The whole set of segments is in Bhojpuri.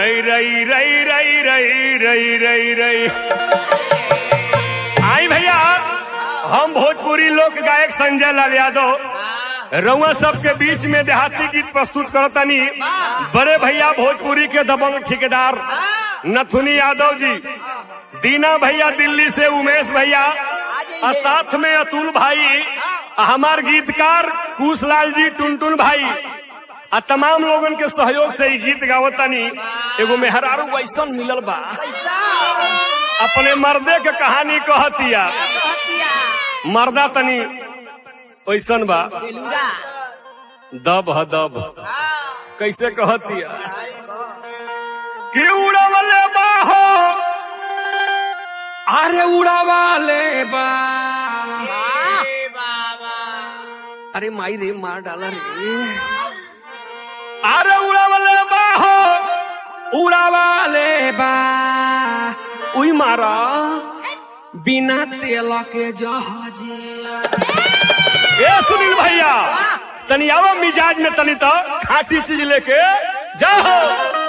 रई रई रई रई रई रई रई रई। आई भैया, हम भोजपुरी लोक गायक संजय लाल यादव रउआ सबके बीच में देहाती गीत प्रस्तुत करतनी। बड़े भैया भोजपुरी के दबंग ठेकेदार नथुनी यादव जी, दीना भैया दिल्ली से, उमेश भैया और साथ में अतुल भाई, हमार गीतकार कुशलाल जी, टुनटुन भाई और तमाम लोगन के सहयोग से ही गीत गावतनी। एगो मेहरारू वैसन मिलल बा, अपने मर्दे के कहानी कहतिया। मर्दा तनी वैसन बा, दब है दब। कैसे कहतिया कि उड़ावले बा हो, अरे उड़ावले बा, अरे माई रे मार डाला रे। अरे उड़ावले बा हो, उड़ावले बा, उई मारा बिना तेल के जहाज। ए सुनील भैया, तनी आओ मिजाज में, तनी तो खाटी चीज लेके जाओ।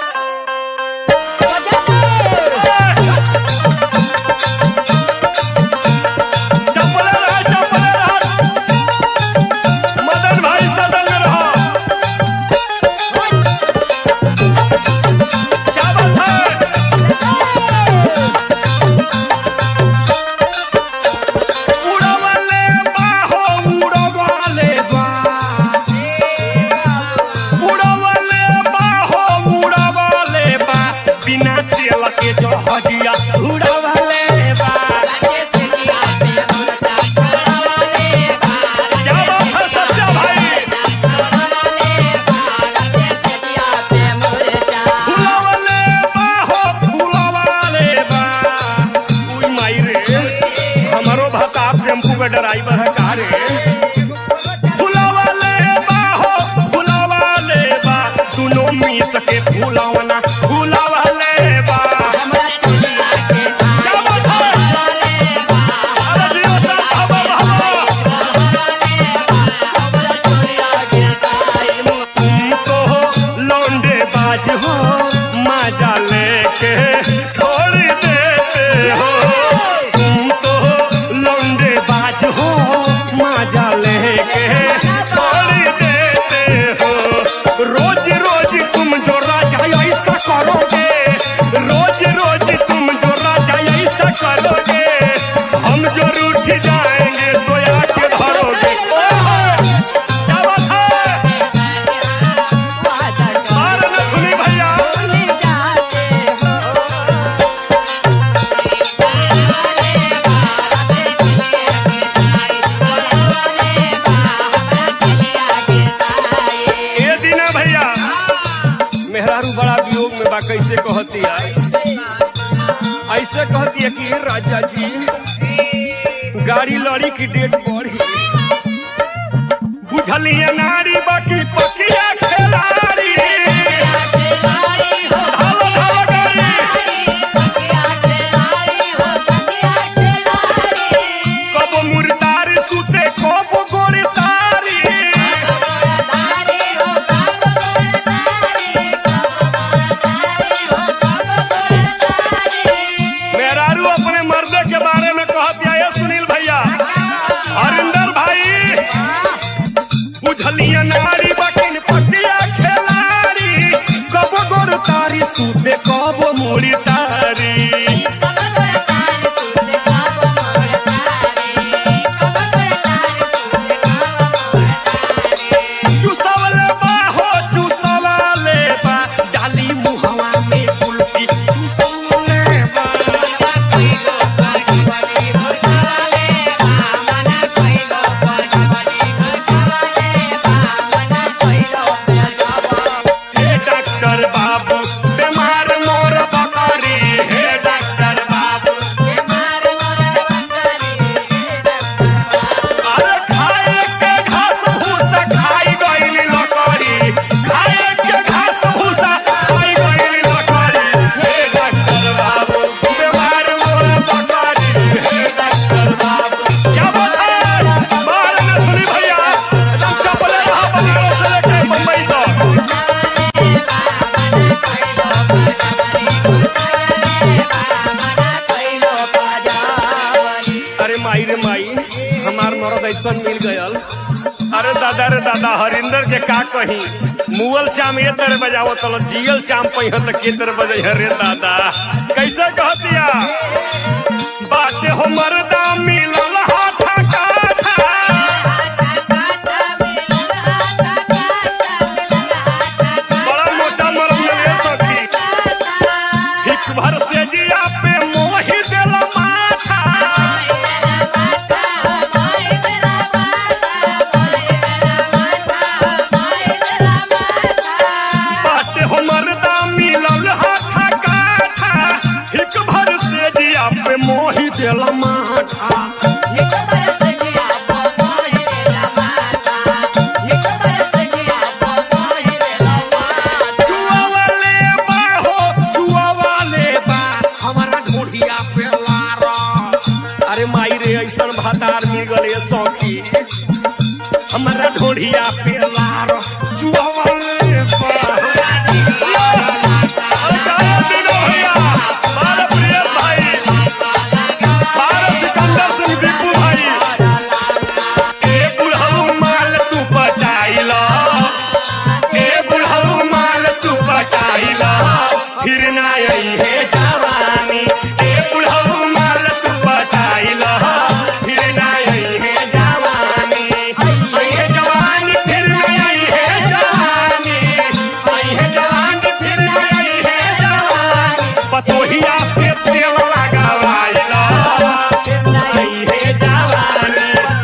ड्राइवर है कार फुलावाले बा हो, फुलावाले बा, दोनों मी सके फुलावना फुलावाले बा। तुम तो लौंडे बाज हो, मजा लेके छोड़ देते हो। तुम तो लौंडे बाज हो, मजा लेके छोड़ देते हो। रोज रोज तुम जो राजा ऐसा करोगे, रोज रोज तुम जो राजा ऐसा करोगे, हम जो रूठ जाएंगे तो आके धरोगे। क्या बात है? और नथुनी भैया मेहरारू बड़ा वियोग में बा। कैसे कहती है? ऐसे कहती है कि राजा जी गाड़ी लड़ी की डेट बढ़ी, बुझलिए नारी बाकी पकिया खिलाड़ी। धालो धालो गाड़ी, कब मुर्दार सुते कब गोरी तारी। अपने मर्दे के बारे में कहती है सुनील भैया, हरिंदर भाई, बुझलिया नारी बकिन पटिया खिलाड़ी, कब गोर तारी सूते कब मुड़ी तारी। चूसवले बा हो, चूसवले बा, डाली मुहवा में कुल्फी चूसवले बा। मरद ऐसा मिल गयल। अरे दादा हरिंदर के का कही, मुअल चाम ये तरह बजाओ तो जियल चाम पही तो के तरह बजे। रे दादा कैसे कहतिया, बाटे हो मरदा मिलल हाथा काथा, बड़ा मोटा मरद मिले सखी, हिक भर से जिया पे मोही देला माथा। बाटे हो मरदा मिलल हाथा काथा, हिक भर से जिया पे मोही देला माथा। अरे माई रे ऐसा भातार मिल गए सौखी, हमारा ढोढ़िया पे लार चुआवाले सिकंदर सिंह दीपू भाई, ए बुढ़ऊ माल तू बचाइला, ए बुढ़ऊ माल तू बचाइला, फिर ना आई है जवानी। ए बुढ़ऊ माल तू बचाइला, फिर ना आई है जवानी। आई है जवानी फिर ना आई है जवानी, आई है जवानी फिर ना आई है जवानी। पतोहिया पे तेल लगावाइला, आई है जवानी।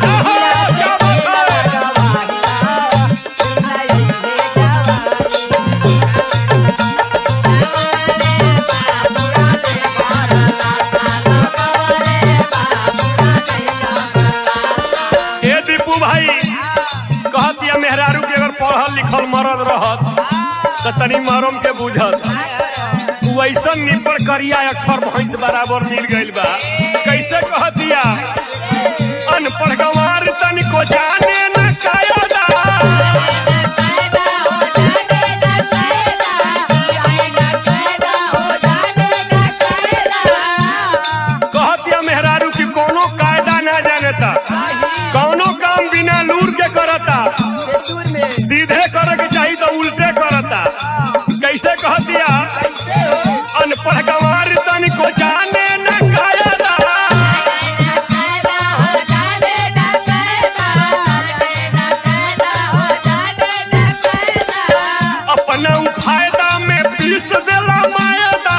भाई कहतिया मेहरारू के अगर पढ़ल लिखल मरद रहत तो तनी मरम के बुझत, वैसा निपड़ करिया अक्षर भैंस बराबर मिल गइल बा। कैसे कहतिया, अनपढ़ गंवार तनिको जाने न कायदा, कहतिया मेहरारू की कोनो कायदा ना जानता, कौनो काम बिना लूर के करता, सीधे करे के चाहिए तो उल्टे करता। कैसे कहतिया, अनपढ़ गंवार तनिको जाने न कायदा, अपना फायदा में पीस देला मायदा।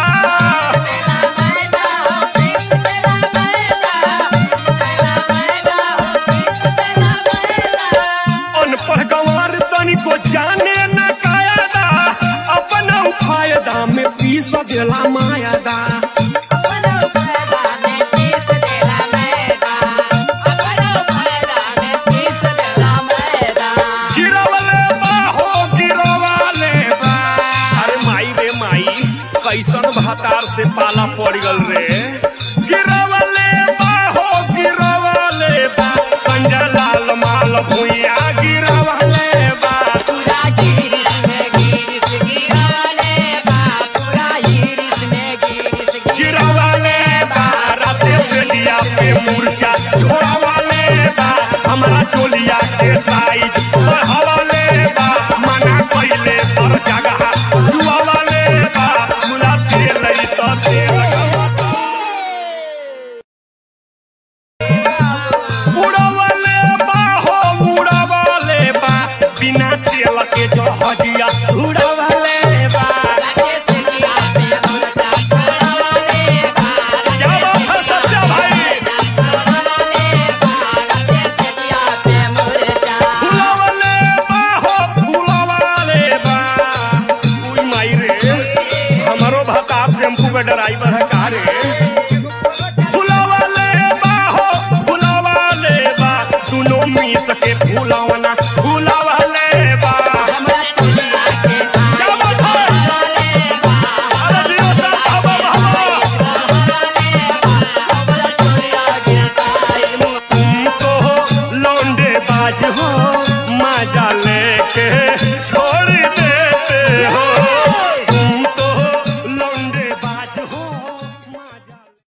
अनपढ़ गंवार तनिको जाने न कायदा, अपना फायदा में पीस देला मायदा। गिरवले बा हो गिरवाले बा, अरे माई रे माई कैसन भातार से पाला पड़ गल रे। गिरवले बा हो गिरवाले बा, संजय लाल माल भुइया गिरवाले बा। गिरवाले बा, राते से लिया पे मूर्छा छोड़वाले बा, हमारा चोलिया के साइज बढ़ावाले बा, मना कइले पर जगह जुआवाले बा, मुला तेल तो तेल उड़ावाले बा हो उड़ावाले बा, बिना तेल के जहाजिया उड़ावाले बा। क्या बात है सच्चा भाई, फुलावाले बा हो फुलावाले बा। उई माई रे, हमारो भाता टेम्पू का ड्राइवर है का रे। फुलावाले बा हो फुलावाले बा, दोनों मिस के फुलावना फुलावाले बा। क्या बात है, अरे दियो सा बाबा तुम तो लौंडे बाज हो,